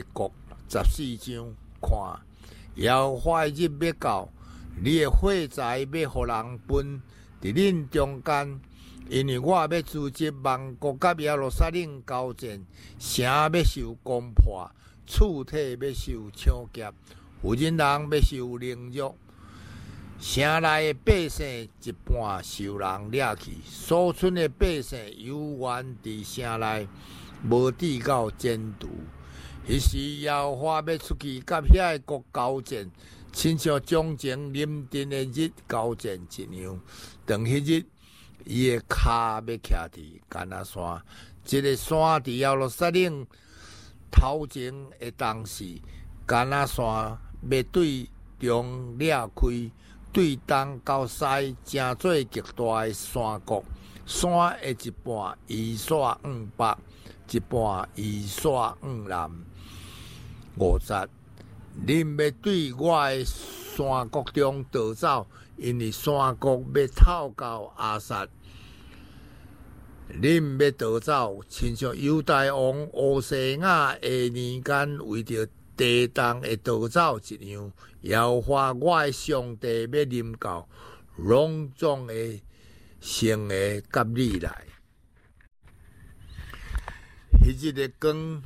国14章看，耶和华的日要到，你的火柴要互人分伫恁中间，因为我要组织万国甲耶路撒冷交战，城要受攻破，厝体要受抢劫，有钱人要受凌辱。城内的百姓一半受人掠去，所剩的百姓犹原伫城内，无抵到前途。迄时耶和华要出去甲遐个国交战，亲像从前临阵的日交战一样。当迄日，伊的骹要徛伫橄榄山，这个山伫耶路撒冷头前的当时，橄榄山要对中裂开。对东到西，正做极大的山谷。山的一半依线往北，一半依线往南。50，恁要对我的山谷中逃走，因为山谷要透到亚撒。恁要逃走，亲像犹大王乌西雅的年间为着地动会逃走一样。耶和华我的上帝要临到，隆重的圣的甲你来。迄日的光，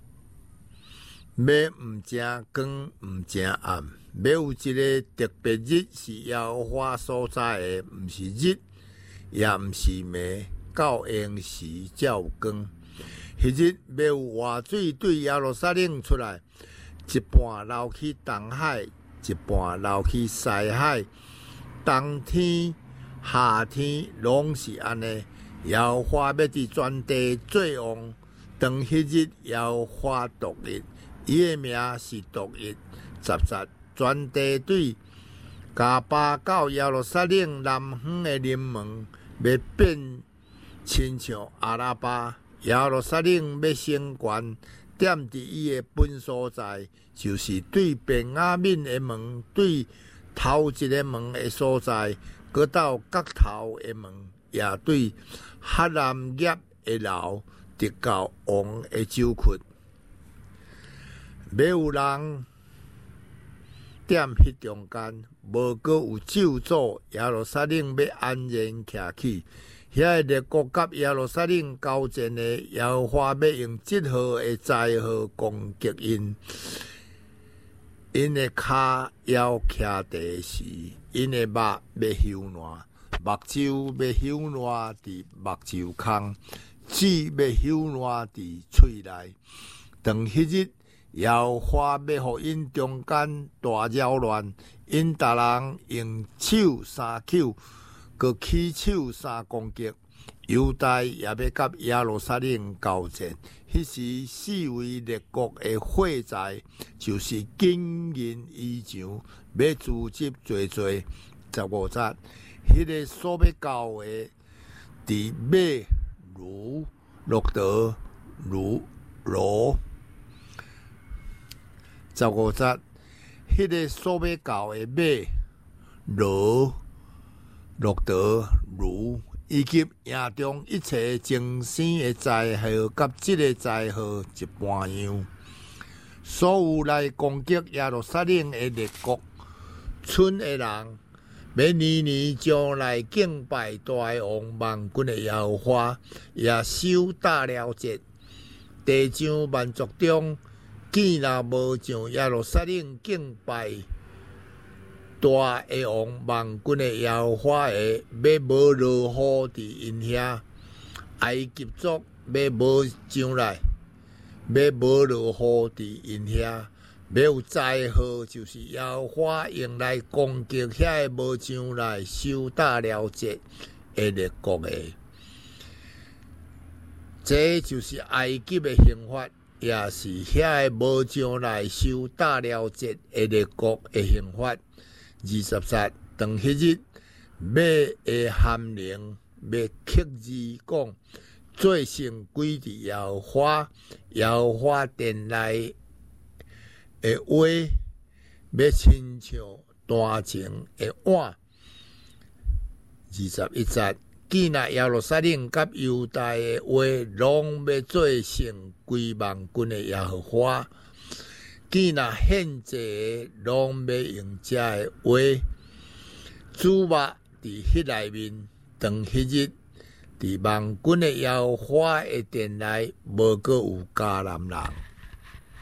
要毋正光，毋正暗，要有一个特别日是耶和华所在的，毋是日，也毋是暝，到应时才有光。迄日要有活水对耶路撒冷出来，一半流去东海，一半流去西海。冬天、夏天拢是安尼。耶和华要伫全地做王。当迄日，耶和华独一，伊的名是独一。10，全地对加巴到耶路撒冷南方的临门，要变亲像阿拉巴。耶路撒冷要升悬，踮伫伊的本所在，就是对便雅悯的门，对头一个门的所在，搁到角头的门，也对哈南叶的楼，直到王的酒窟。要有人踮迄中间，无搁有咒诅，耶路撒冷要安然徛起。遐个列国甲耶路撒冷交战的，耶和华要用7号的灾祸攻击因。因的骹要徛地时，因的目要休烂，目睭要休烂伫目睭孔，嘴要休烂伫喙内。当迄日，耶和华要互因中间大扰乱，因逐人用手三口。佮起手三攻击，犹大也要甲耶路撒冷交战。迄时4位列国的火柴，就是金银衣裳，要组织做。15节，迄个所要交的，伫马、驴、骆驼、骡。15节，迄个所要交的马、骡。骆驼、驴，以及营中一切精生的灾祸，甲即个灾祸一般样。所有来攻击耶路撒冷的列国，村的人要年年将来敬拜大王万军的耶和华，也守大了节。地上万族中，见若无像耶路撒冷敬拜大的王万军的耶和华的，要无落雨伫因遐；埃及族要无上来，要无落雨伫因遐；要有灾祸，就是耶和华用来攻击遐个无上来守大了节的列国的。这就是埃及的刑罚，也是遐个无上来守大了节的列国的刑罚。20节，当迄日，马的含灵要刻字讲，做成归伫耶和华殿内的话，要亲像大情的碗。21节，见若耶路撒冷甲犹大的话，拢要做成归万军的耶和华。 见若献祭拢要用遮个话，主目伫迄内面，当迄日伫万军的耶和华的殿内，无阁有迦南人。